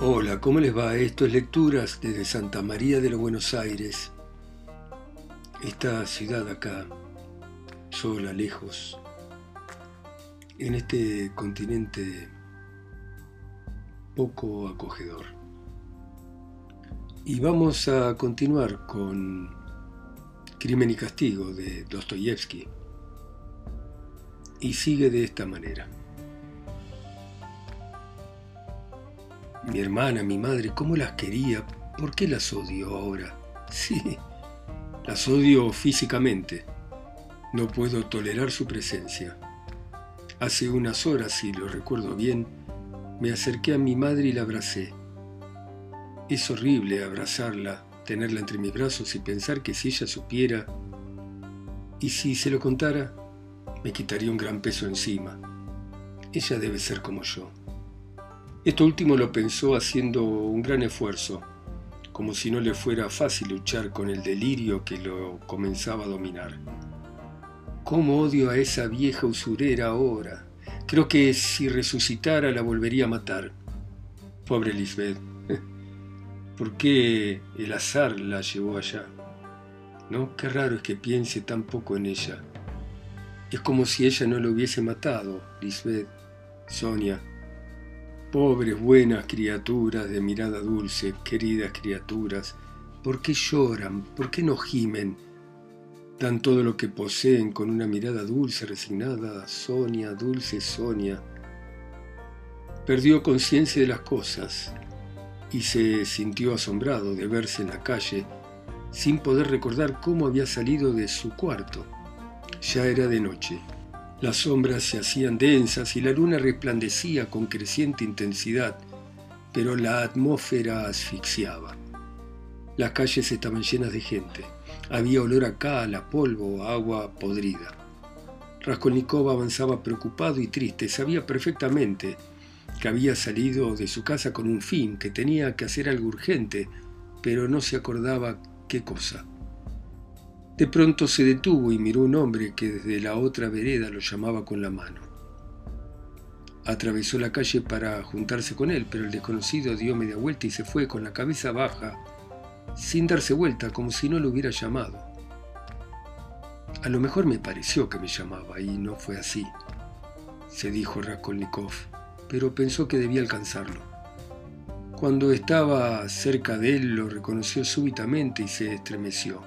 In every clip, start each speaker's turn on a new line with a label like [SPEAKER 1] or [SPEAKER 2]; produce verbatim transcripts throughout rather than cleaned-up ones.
[SPEAKER 1] Hola, ¿cómo les va? Esto es Lecturas desde Santa María de los Buenos Aires. Esta ciudad acá, sola, lejos, en este continente poco acogedor. Y vamos a continuar con Crimen y Castigo de Dostoyevsky. Y sigue de esta manera. Mi hermana, mi madre, ¿cómo las quería? ¿Por qué las odio ahora? Sí, las odio físicamente. No puedo tolerar su presencia. Hace unas horas, si lo recuerdo bien, me acerqué a mi madre y la abracé. Es horrible abrazarla, tenerla entre mis brazos y pensar que si ella supiera, y si se lo contara, me quitaría un gran peso encima. Ella debe ser como yo. Esto último lo pensó haciendo un gran esfuerzo, como si no le fuera fácil luchar con el delirio que lo comenzaba a dominar. ¿Cómo odio a esa vieja usurera ahora? Creo que si resucitara la volvería a matar. Pobre Lisbeth. ¿Por qué el azar la llevó allá? ¿No? Qué raro es que piense tan poco en ella. Es como si ella no lo hubiese matado, Lisbeth, Sonia. Pobres, buenas criaturas de mirada dulce, queridas criaturas, ¿por qué lloran? ¿Por qué no gimen? Dan todo lo que poseen con una mirada dulce, resignada. Sonia, dulce Sonia. Perdió conciencia de las cosas y se sintió asombrado de verse en la calle sin poder recordar cómo había salido de su cuarto. Ya era de noche. Las sombras se hacían densas y la luna resplandecía con creciente intensidad, pero la atmósfera asfixiaba. Las calles estaban llenas de gente. Había olor a cal, a polvo, a agua podrida. Raskolnikov avanzaba preocupado y triste. Sabía perfectamente que había salido de su casa con un fin, que tenía que hacer algo urgente, pero no se acordaba qué cosa. De pronto se detuvo y miró a un hombre que desde la otra vereda lo llamaba con la mano. Atravesó la calle para juntarse con él, pero el desconocido dio media vuelta y se fue con la cabeza baja, sin darse vuelta, como si no lo hubiera llamado. A lo mejor me pareció que me llamaba, y no fue así, se dijo Raskolnikov, pero pensó que debía alcanzarlo. Cuando estaba cerca de él, lo reconoció súbitamente y se estremeció.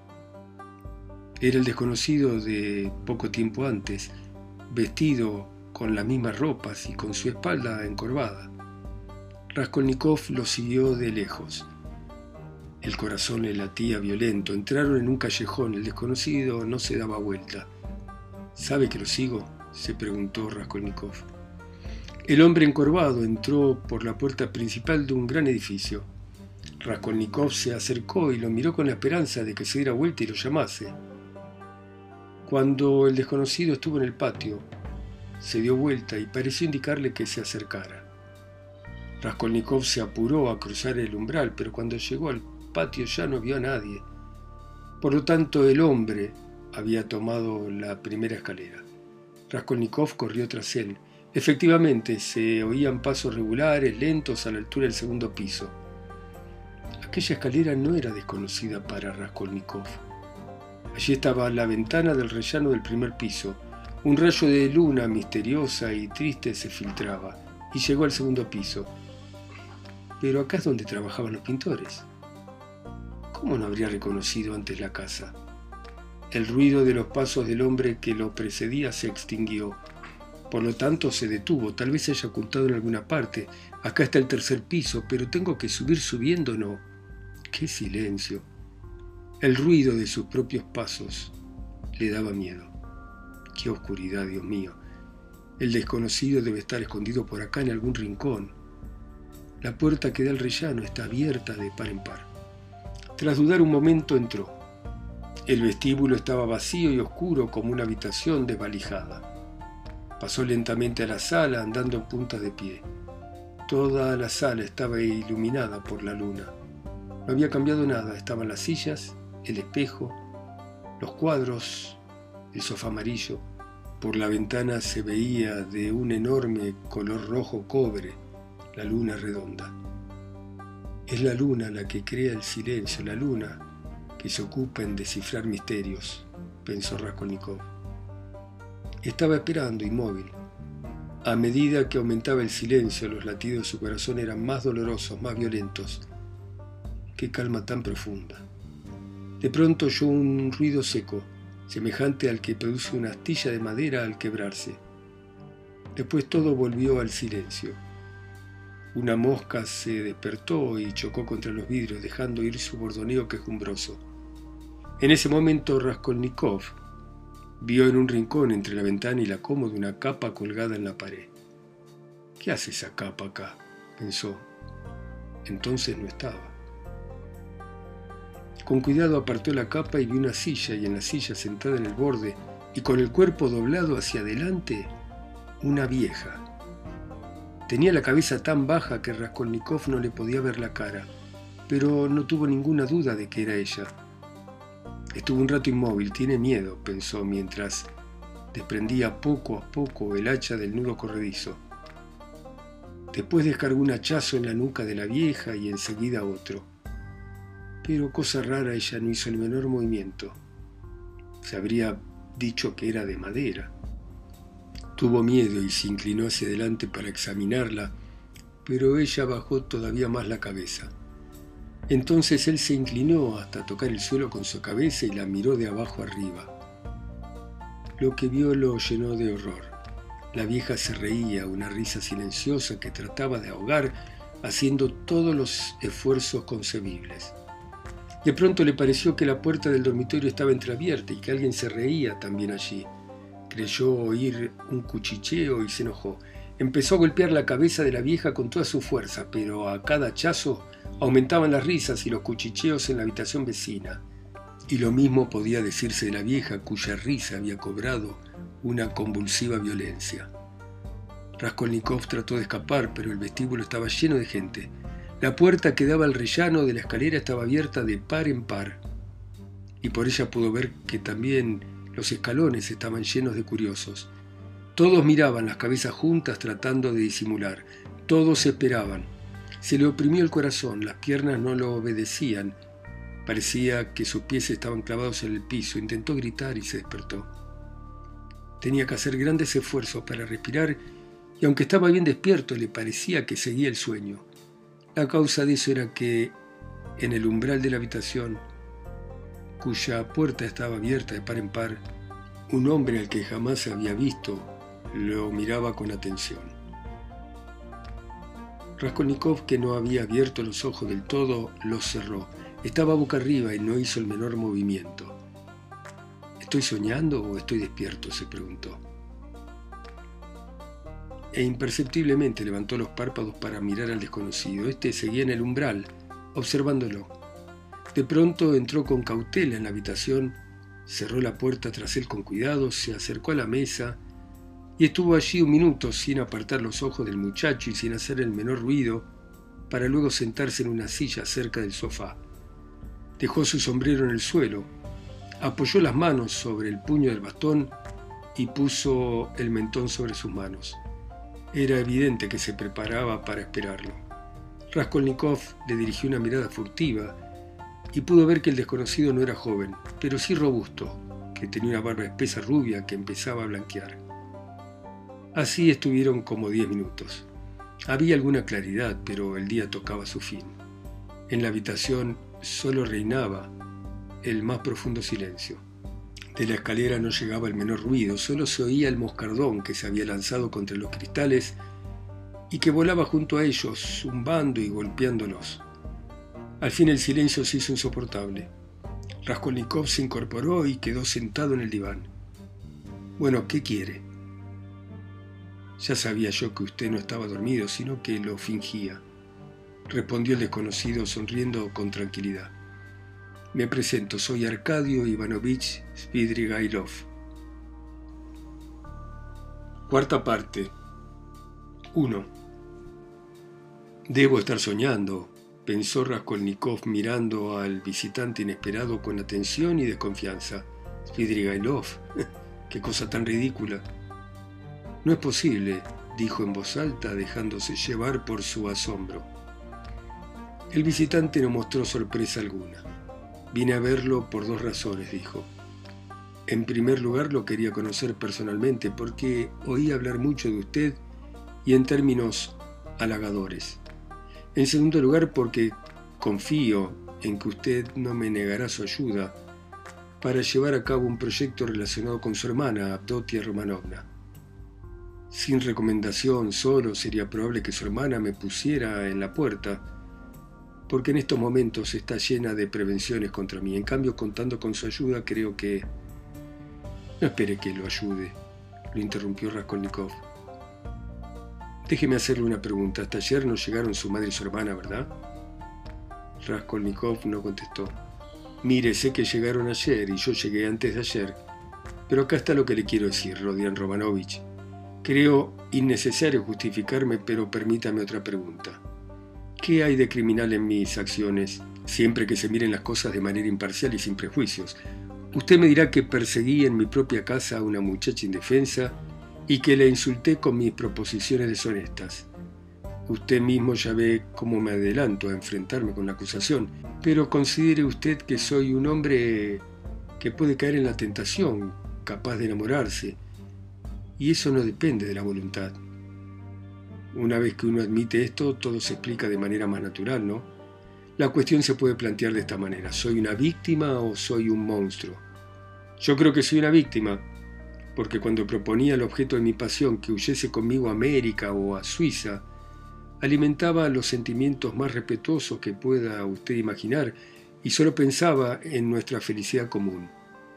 [SPEAKER 1] Era el desconocido de poco tiempo antes, vestido con las mismas ropas y con su espalda encorvada. Raskolnikov lo siguió de lejos. El corazón le latía violento. Entraron en un callejón. El desconocido no se daba vuelta. ¿Sabe que lo sigo?, se preguntó Raskolnikov. El hombre encorvado entró por la puerta principal de un gran edificio. Raskolnikov se acercó y lo miró con la esperanza de que se diera vuelta y lo llamase. Cuando el desconocido estuvo en el patio, se dio vuelta y pareció indicarle que se acercara. Raskolnikov se apuró a cruzar el umbral, pero cuando llegó al patio ya no vio a nadie. Por lo tanto, el hombre había tomado la primera escalera. Raskolnikov corrió tras él. Efectivamente, se oían pasos regulares, lentos, a la altura del segundo piso. Aquella escalera no era desconocida para Raskolnikov. Allí estaba la ventana del rellano del primer piso. Un rayo de luna misteriosa y triste se filtraba, y llegó al segundo piso. Pero acá es donde trabajaban los pintores. ¿Cómo no habría reconocido antes la casa? El ruido de los pasos del hombre que lo precedía se extinguió. Por lo tanto se detuvo. Tal vez se haya ocultado en alguna parte. Acá está el tercer piso, pero tengo que subir subiendo, ¿no? ¡Qué silencio! El ruido de sus propios pasos le daba miedo. ¡Qué oscuridad, Dios mío! El desconocido debe estar escondido por acá en algún rincón. La puerta que da al rellano está abierta de par en par. Tras dudar un momento entró. El vestíbulo estaba vacío y oscuro como una habitación desvalijada. Pasó lentamente a la sala andando en punta de pie. Toda la sala estaba iluminada por la luna. No había cambiado nada. Estaban las sillas, el espejo, los cuadros, el sofá amarillo. Por la ventana se veía de un enorme color rojo cobre la luna redonda. Es la luna la que crea el silencio, la luna que se ocupa en descifrar misterios, pensó Raskolnikov. Estaba esperando, inmóvil. A medida que aumentaba el silencio, los latidos de su corazón eran más dolorosos, más violentos. Qué calma tan profunda. De pronto oyó un ruido seco, semejante al que produce una astilla de madera al quebrarse. Después todo volvió al silencio. Una mosca se despertó y chocó contra los vidrios, dejando ir su bordoneo quejumbroso. En ese momento Raskolnikov vio en un rincón entre la ventana y la cómoda una capa colgada en la pared. ¿Qué hace esa capa acá?, pensó. Entonces no estaba. Con cuidado apartó la capa y vio una silla, y en la silla, sentada en el borde y con el cuerpo doblado hacia adelante, una vieja. Tenía la cabeza tan baja que Raskolnikov no le podía ver la cara, pero no tuvo ninguna duda de que era ella. Estuvo un rato inmóvil. Tiene miedo, pensó, mientras desprendía poco a poco el hacha del nudo corredizo. Después descargó un hachazo en la nuca de la vieja y enseguida otro. Pero, cosa rara, ella no hizo el menor movimiento. Se habría dicho que era de madera. Tuvo miedo y se inclinó hacia adelante para examinarla, pero ella bajó todavía más la cabeza. Entonces él se inclinó hasta tocar el suelo con su cabeza y la miró de abajo arriba. Lo que vio lo llenó de horror. La vieja se reía, una risa silenciosa que trataba de ahogar, haciendo todos los esfuerzos concebibles. De pronto le pareció que la puerta del dormitorio estaba entreabierta y que alguien se reía también allí. Creyó oír un cuchicheo y se enojó. Empezó a golpear la cabeza de la vieja con toda su fuerza, pero a cada hachazo aumentaban las risas y los cuchicheos en la habitación vecina. Y lo mismo podía decirse de la vieja, cuya risa había cobrado una convulsiva violencia. Raskolnikov trató de escapar, pero el vestíbulo estaba lleno de gente. La puerta que daba al rellano de la escalera estaba abierta de par en par, y por ella pudo ver que también los escalones estaban llenos de curiosos. Todos miraban, las cabezas juntas, tratando de disimular. Todos esperaban. Se le oprimió el corazón, las piernas no lo obedecían. Parecía que sus pies estaban clavados en el piso. Intentó gritar y se despertó. Tenía que hacer grandes esfuerzos para respirar, y aunque estaba bien despierto, le parecía que seguía el sueño. La causa de eso era que, en el umbral de la habitación, cuya puerta estaba abierta de par en par, un hombre al que jamás se había visto lo miraba con atención. Raskolnikov, que no había abierto los ojos del todo, los cerró. Estaba boca arriba y no hizo el menor movimiento. ¿Estoy soñando o estoy despierto?, se preguntó. E imperceptiblemente levantó los párpados para mirar al desconocido. Este seguía en el umbral, observándolo. De pronto entró con cautela en la habitación, cerró la puerta tras él con cuidado, se acercó a la mesa y estuvo allí un minuto sin apartar los ojos del muchacho y sin hacer el menor ruido, para luego sentarse en una silla cerca del sofá. Dejó su sombrero en el suelo, apoyó las manos sobre el puño del bastón y puso el mentón sobre sus manos. Era evidente que se preparaba para esperarlo. Raskolnikov le dirigió una mirada furtiva y pudo ver que el desconocido no era joven, pero sí robusto, que tenía una barba espesa rubia que empezaba a blanquear. Así estuvieron como diez minutos. Había alguna claridad, pero el día tocaba su fin. En la habitación solo reinaba el más profundo silencio. De la escalera no llegaba el menor ruido, solo se oía el moscardón que se había lanzado contra los cristales y que volaba junto a ellos, zumbando y golpeándolos. Al fin el silencio se hizo insoportable. Raskolnikov se incorporó y quedó sentado en el diván. «Bueno, ¿qué quiere?» «Ya sabía yo que usted no estaba dormido, sino que lo fingía», respondió el desconocido sonriendo con tranquilidad. «Me presento, soy Arkadio Ivanovich Svidrigailov». Cuarta parte. uno. «Debo estar soñando», pensó Raskolnikov mirando al visitante inesperado con atención y desconfianza. «Svidrigailov, qué cosa tan ridícula». «No es posible», dijo en voz alta, dejándose llevar por su asombro. El visitante no mostró sorpresa alguna. Vine a verlo por dos razones, dijo. En primer lugar, lo quería conocer personalmente porque oí hablar mucho de usted y en términos halagadores. En segundo lugar, porque confío en que usted no me negará su ayuda para llevar a cabo un proyecto relacionado con su hermana, Avdotia Romanovna. Sin recomendación solo sería probable que su hermana me pusiera en la puerta, porque en estos momentos está llena de prevenciones contra mí. En cambio, contando con su ayuda, creo que... No espere que lo ayude, lo interrumpió Raskolnikov. Déjeme hacerle una pregunta. Hasta ayer no llegaron su madre y su hermana, ¿verdad? Raskolnikov no contestó. Mire, sé que llegaron ayer y yo llegué antes de ayer, pero acá está lo que le quiero decir, Rodion Romanovich. Creo innecesario justificarme, pero permítame otra pregunta. ¿Qué hay de criminal en mis acciones, siempre que se miren las cosas de manera imparcial y sin prejuicios? Usted me dirá que perseguí en mi propia casa a una muchacha indefensa y que la insulté con mis proposiciones deshonestas. Usted mismo ya ve cómo me adelanto a enfrentarme con la acusación, pero considere usted que soy un hombre que puede caer en la tentación, capaz de enamorarse, y eso no depende de la voluntad. Una vez que uno admite esto, todo se explica de manera más natural, ¿no? La cuestión se puede plantear de esta manera. ¿Soy una víctima o soy un monstruo? Yo creo que soy una víctima, porque cuando proponía al objeto de mi pasión que huyese conmigo a América o a Suiza, alimentaba los sentimientos más respetuosos que pueda usted imaginar y solo pensaba en nuestra felicidad común.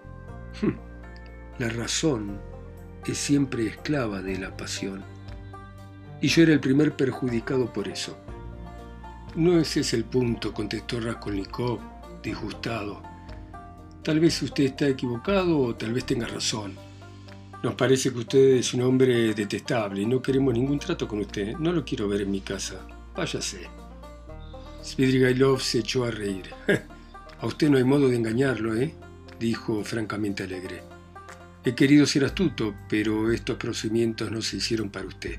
[SPEAKER 1] La razón es siempre esclava de la pasión. Y yo era el primer perjudicado por eso. No ese es el punto, contestó Raskolnikov, disgustado. Tal vez usted está equivocado o tal vez tenga razón. Nos parece que usted es un hombre detestable y no queremos ningún trato con usted. No lo quiero ver en mi casa. Váyase. Svidrigailov se echó a reír. A usted no hay modo de engañarlo, ¿eh? Dijo francamente alegre. He querido ser astuto, pero estos procedimientos no se hicieron para usted.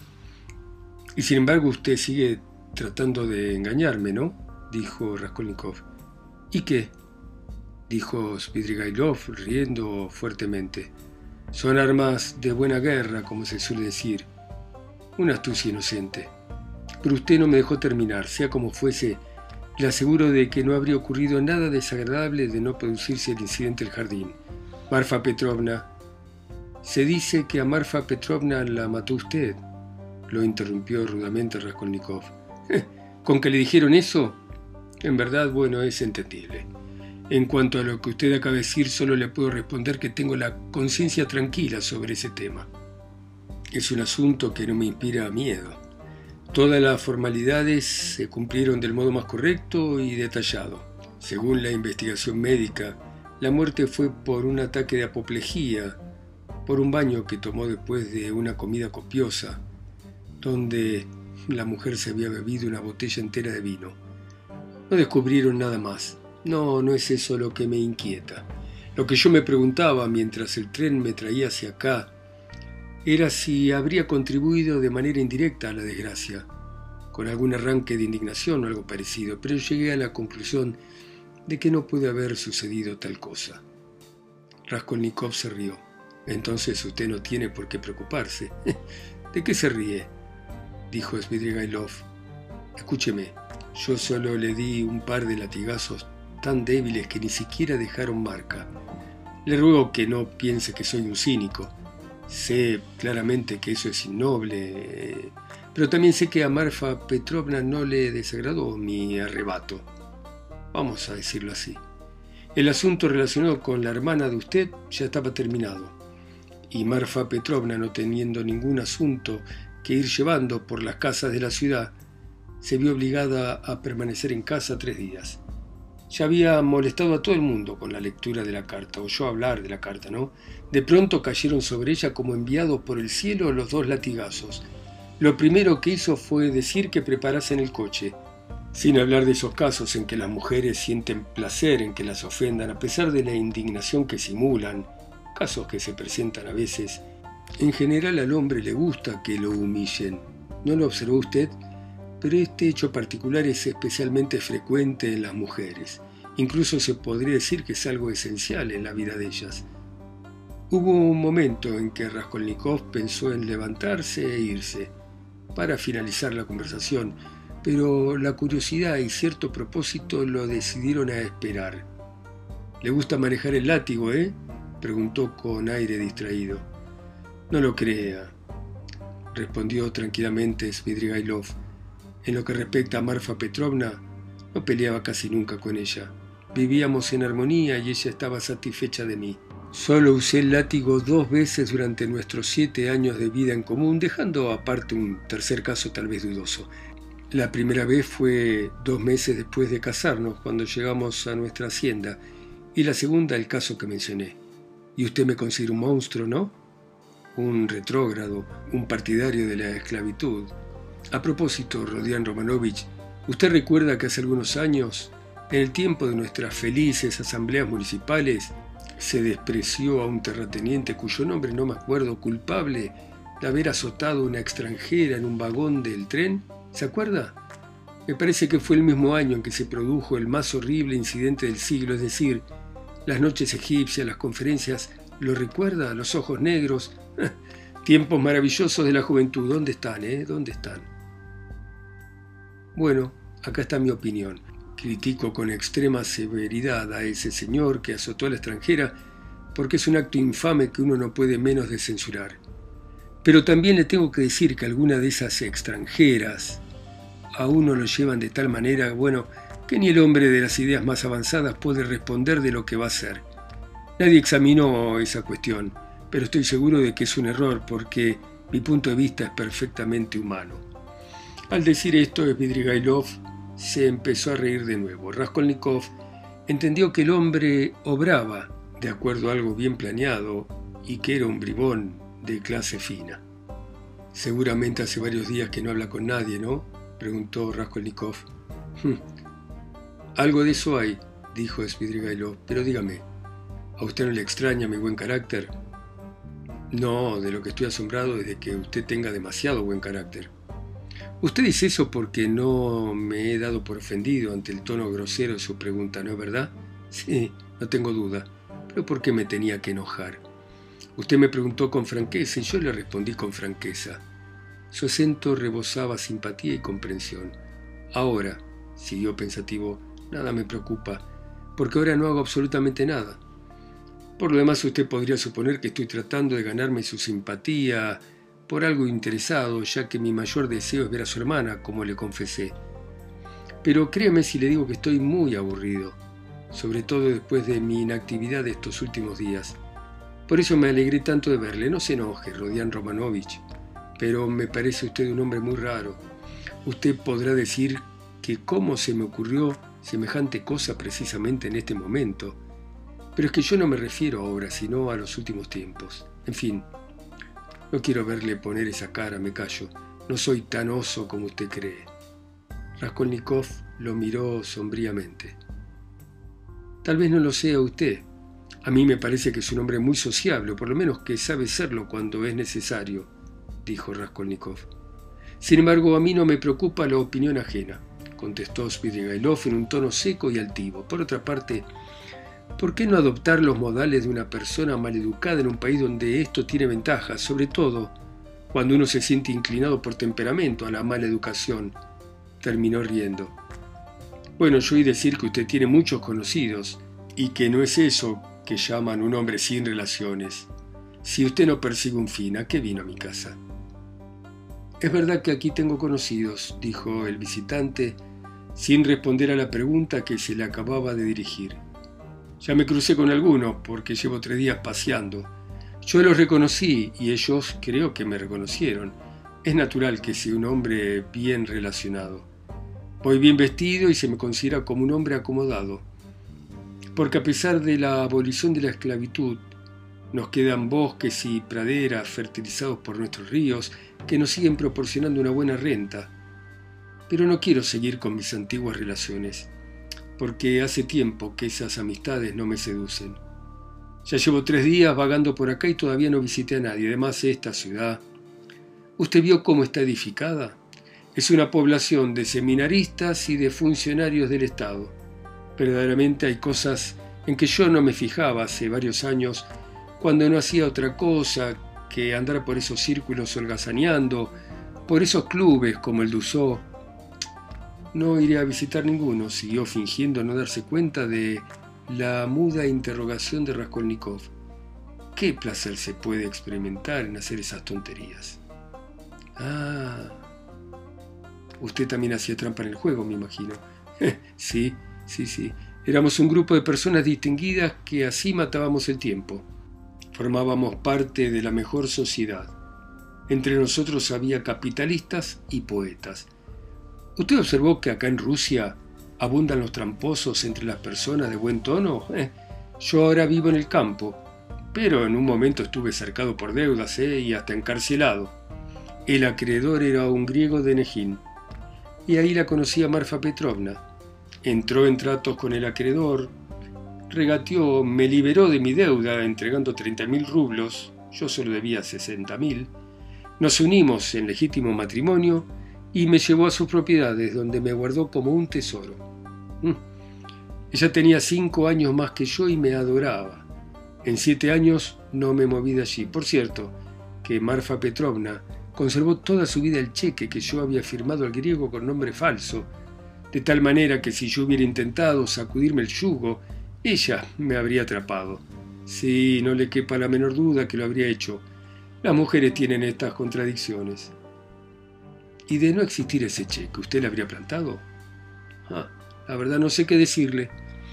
[SPEAKER 1] Y sin embargo usted sigue tratando de engañarme, ¿no? Dijo Raskolnikov. ¿Y qué? Dijo Svidrigailov riendo fuertemente. Son armas de buena guerra, como se suele decir. Una astucia inocente. Pero usted no me dejó terminar. Sea como fuese, le aseguro de que no habría ocurrido nada desagradable de no producirse el incidente del jardín. Marfa Petrovna. Se dice que a Marfa Petrovna la mató usted, lo interrumpió rudamente Raskolnikov. ¿Con que le dijeron eso? En verdad, bueno, es entendible. En cuanto a lo que usted acaba de decir, solo le puedo responder que tengo la conciencia tranquila sobre ese tema. Es un asunto que no me inspira miedo. Todas las formalidades se cumplieron del modo más correcto y detallado. Según la investigación médica, la muerte fue por un ataque de apoplejía, por un baño que tomó después de una comida copiosa, donde la mujer se había bebido una botella entera de vino. No descubrieron nada más. No, no es eso lo que me inquieta. Lo que yo me preguntaba mientras el tren me traía hacia acá era si habría contribuido de manera indirecta a la desgracia, con algún arranque de indignación o algo parecido, pero llegué a la conclusión de que no puede haber sucedido tal cosa. Raskolnikov se rió. Entonces usted no tiene por qué preocuparse. ¿De qué se ríe? Dijo Svidrigailov. Escúcheme, yo solo le di un par de latigazos tan débiles que ni siquiera dejaron marca. Le ruego que no piense que soy un cínico. Sé claramente que eso es innoble, pero también sé que a Marfa Petrovna no le desagradó mi arrebato. Vamos a decirlo así. El asunto relacionado con la hermana de usted ya estaba terminado, y Marfa Petrovna, no teniendo ningún asunto que ir llevando por las casas de la ciudad, se vio obligada a permanecer en casa tres días. Ya había molestado a todo el mundo con la lectura de la carta, oyó hablar de la carta, ¿no? De pronto cayeron sobre ella como enviados por el cielo los dos latigazos. Lo primero que hizo fue decir que preparasen el coche, sin hablar de esos casos en que las mujeres sienten placer en que las ofendan, a pesar de la indignación que simulan, casos que se presentan a veces. En general al hombre le gusta que lo humillen. ¿No lo observó usted? pero este hecho particular es especialmente frecuente en las mujeres. Incluso se podría decir que es algo esencial en la vida de ellas. Hubo un momento en que Raskolnikov pensó en levantarse e irse para finalizar la conversación, pero la curiosidad y cierto propósito lo decidieron a esperar. «¿Le gusta manejar el látigo, eh?», preguntó con aire distraído. «No lo crea», respondió tranquilamente Svidrigailov. «En lo que respecta a Marfa Petrovna, no peleaba casi nunca con ella. Vivíamos en armonía y ella estaba satisfecha de mí. Solo usé el látigo dos veces durante nuestros siete años de vida en común, dejando aparte un tercer caso tal vez dudoso. La primera vez fue dos meses después de casarnos, cuando llegamos a nuestra hacienda, y la segunda el caso que mencioné. Y usted me considera un monstruo, ¿no? Un retrógrado, un partidario de la esclavitud. A propósito, Rodion Romanovich, ¿usted recuerda que hace algunos años, en el tiempo de nuestras felices asambleas municipales, se despreció a un terrateniente cuyo nombre no me acuerdo, culpable de haber azotado a una extranjera en un vagón del tren? ¿Se acuerda? Me parece que fue el mismo año en que se produjo el más horrible incidente del siglo, es decir, las noches egipcias, las conferencias. ¿Lo recuerda? Los ojos negros. Tiempos maravillosos de la juventud. ¿Dónde están, eh? ¿Dónde están? Bueno, acá está mi opinión. Critico con extrema severidad a ese señor que azotó a la extranjera porque es un acto infame que uno no puede menos de censurar. Pero también le tengo que decir que algunas de esas extranjeras a uno lo llevan de tal manera, bueno, que ni el hombre de las ideas más avanzadas puede responder de lo que va a hacer. Nadie examinó esa cuestión, pero estoy seguro de que es un error porque mi punto de vista es perfectamente humano. Al decir esto, Svidrigailov se empezó a reír de nuevo. Raskolnikov entendió que el hombre obraba de acuerdo a algo bien planeado y que era un bribón de clase fina. «Seguramente hace varios días que no habla con nadie, ¿no?», preguntó Raskolnikov. «Hm. Algo de eso hay», dijo Svidrigailov, «pero dígame, ¿a usted no le extraña mi buen carácter?» «No, de lo que estoy asombrado es de que usted tenga demasiado buen carácter». «Usted dice eso porque no me he dado por ofendido ante el tono grosero de su pregunta, ¿no es verdad?» «Sí, no tengo duda. ¿Pero por qué me tenía que enojar? Usted me preguntó con franqueza y yo le respondí con franqueza. Su acento rebosaba simpatía y comprensión. Ahora», siguió pensativo, «nada me preocupa, porque ahora no hago absolutamente nada. Por lo demás, usted podría suponer que estoy tratando de ganarme su simpatía por algo interesado, ya que mi mayor deseo es ver a su hermana, como le confesé. Pero créame si le digo que estoy muy aburrido, sobre todo después de mi inactividad de estos últimos días. Por eso me alegré tanto de verle. No se enoje, Rodion Romanovich, pero me parece usted un hombre muy raro. Usted podrá decir que cómo se me ocurrió semejante cosa precisamente en este momento, pero es que yo no me refiero ahora, sino a los últimos tiempos. En fin, no quiero verle poner esa cara, me callo. No soy tan oso como usted cree». Raskolnikov lo miró sombríamente. «Tal vez no lo sea usted. A mí me parece que es un hombre muy sociable, o por lo menos que sabe serlo cuando es necesario», dijo Raskolnikov. «Sin embargo, a mí no me preocupa la opinión ajena», contestó Svidrigailov en un tono seco y altivo. «Por otra parte, ¿por qué no adoptar los modales de una persona maleducada en un país donde esto tiene ventajas, sobre todo cuando uno se siente inclinado por temperamento a la mala educación?» Terminó riendo. «Bueno, yo oí decir que usted tiene muchos conocidos y que no es eso que llaman un hombre sin relaciones. Si usted no persigue un fin, ¿a qué vino a mi casa?» «Es verdad que aquí tengo conocidos», dijo el visitante, sin responder a la pregunta que se le acababa de dirigir. «Ya me crucé con algunos porque llevo tres días paseando. Yo los reconocí y ellos creo que me reconocieron. Es natural que sea un hombre bien relacionado. Voy bien vestido y se me considera como un hombre acomodado. Porque a pesar de la abolición de la esclavitud, nos quedan bosques y praderas fertilizados por nuestros ríos que nos siguen proporcionando una buena renta. Pero no quiero seguir con mis antiguas relaciones, porque hace tiempo que esas amistades no me seducen. Ya llevo tres días vagando por acá y todavía no visité a nadie. Además, esta ciudad... ¿Usted vio cómo está edificada? Es una población de seminaristas y de funcionarios del Estado. Verdaderamente hay cosas en que yo no me fijaba hace varios años, cuando no hacía otra cosa que andar por esos círculos holgazaneando, por esos clubes como el Dussault. No iré a visitar ninguno, siguió fingiendo no darse cuenta de la muda interrogación de Raskolnikov. ¿Qué placer se puede experimentar en hacer esas tonterías? Ah, usted también hacía trampa en el juego, me imagino. Sí, sí, sí. Éramos un grupo de personas distinguidas que así matábamos el tiempo. Formábamos parte de la mejor sociedad. Entre nosotros había capitalistas y poetas. ¿Usted observó que acá en Rusia abundan los tramposos entre las personas de buen tono? Eh, yo ahora vivo en el campo, pero en un momento estuve cercado por deudas eh, y hasta encarcelado. El acreedor era un griego de Nejín, y ahí la conocí a Marfa Petrovna. Entró en tratos con el acreedor, regateó, me liberó de mi deuda entregando treinta mil rublos, yo solo debía sesenta mil. Nos unimos en legítimo matrimonio y me llevó a sus propiedades, donde me guardó como un tesoro. Mm. Ella tenía cinco años más que yo y me adoraba. En siete años no me moví de allí. Por cierto, que Marfa Petrovna conservó toda su vida el cheque que yo había firmado al griego con nombre falso, de tal manera que si yo hubiera intentado sacudirme el yugo, ella me habría atrapado. Sí, no le quepa la menor duda que lo habría hecho. Las mujeres tienen estas contradicciones. ¿Y de no existir ese cheque, usted le habría plantado? Ah, la verdad no sé qué decirle.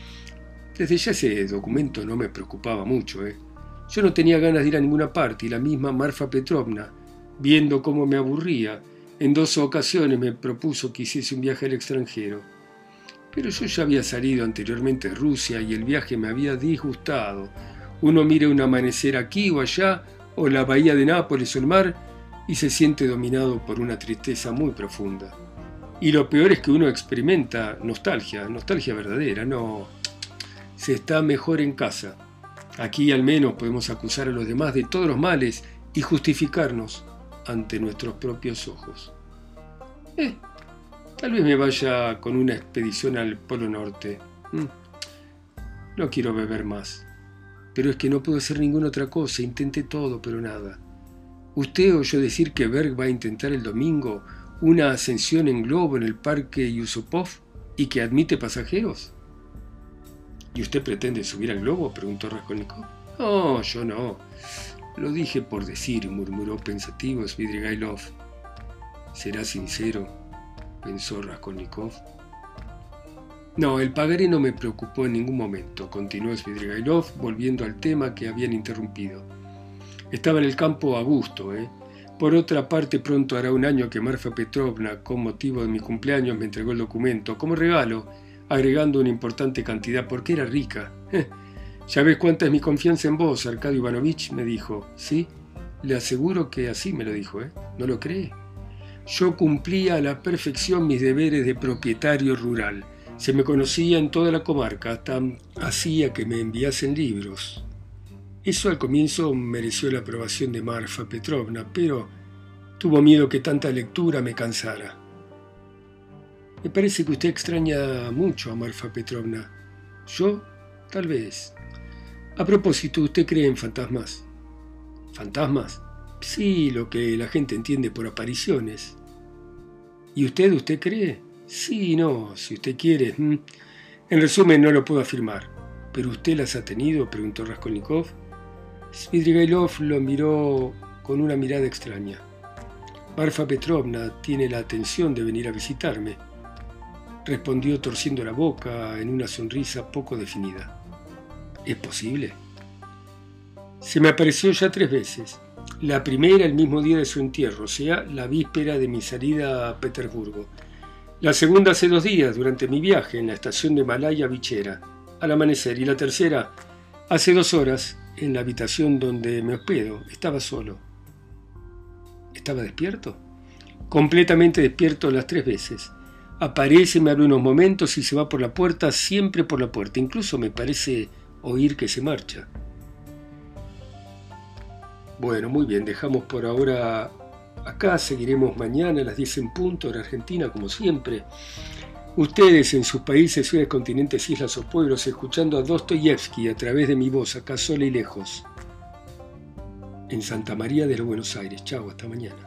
[SPEAKER 1] Desde ya ese documento no me preocupaba mucho, ¿eh? Yo no tenía ganas de ir a ninguna parte y la misma Marfa Petrovna, viendo cómo me aburría, en dos ocasiones me propuso que hiciese un viaje al extranjero. Pero yo ya había salido anteriormente de Rusia y el viaje me había disgustado. Uno mira un amanecer aquí o allá, o la bahía de Nápoles o el mar, y se siente dominado por una tristeza muy profunda. Y lo peor es que uno experimenta nostalgia, nostalgia verdadera, no. Se está mejor en casa. Aquí al menos podemos acusar a los demás de todos los males y justificarnos ante nuestros propios ojos. Eh, tal vez me vaya con una expedición al Polo Norte. Mm. No quiero beber más. Pero es que no puedo hacer ninguna otra cosa. Intenté todo, pero nada. ¿Usted oyó decir que Berg va a intentar el domingo una ascensión en globo en el parque Yusupov y que admite pasajeros? ¿Y usted pretende subir al globo?, preguntó Raskolnikov. No, yo no. Lo dije por decir, murmuró pensativo Svidrigailov. ¿Será sincero?, pensó Raskolnikov. No, el pagaré no me preocupó en ningún momento, continuó Svidrigailov, volviendo al tema que habían interrumpido. Estaba en el campo a gusto, ¿eh? Por otra parte, pronto hará un año que Marfa Petrovna, con motivo de mi cumpleaños, me entregó el documento como regalo, agregando una importante cantidad porque era rica. Ya ves cuánta es mi confianza en vos, Arcadio Ivanovich, me dijo. Sí, le aseguro que así me lo dijo, ¿eh? ¿No lo cree? Yo cumplía a la perfección mis deberes de propietario rural. Se me conocía en toda la comarca, hasta hacía que me enviasen libros. Eso al comienzo mereció la aprobación de Marfa Petrovna, pero tuvo miedo que tanta lectura me cansara. Me parece que usted extraña mucho a Marfa Petrovna. ¿Yo? Tal vez. A propósito, ¿usted cree en fantasmas? ¿Fantasmas? Sí, lo que la gente entiende por apariciones. ¿Y usted, usted cree? Sí, no, si usted quiere. En resumen, no lo puedo afirmar. ¿Pero usted las ha tenido?, preguntó Raskolnikov. Svidrigailov lo miró con una mirada extraña. Marfa Petrovna tiene la atención de venir a visitarme, respondió torciendo la boca en una sonrisa poco definida. ¿Es posible? Se me apareció ya tres veces. La primera el mismo día de su entierro, o sea, la víspera de mi salida a Petersburgo. La segunda hace dos días, durante mi viaje en la estación de Malaya Bichera, al amanecer. Y la tercera, hace dos horas, en la habitación donde me hospedo. Estaba solo. ¿Estaba despierto? Completamente despierto las tres veces. Aparece, me habla unos momentos y se va por la puerta, siempre por la puerta. Incluso me parece oír que se marcha. Bueno, muy bien, dejamos por ahora Acá seguiremos mañana a las diez en punto, hora argentina, como siempre. Ustedes en sus países, ciudades, continentes, islas o pueblos, escuchando a Dostoyevsky a través de mi voz, acá sola y lejos, en Santa María de los Buenos Aires. Chau, hasta mañana.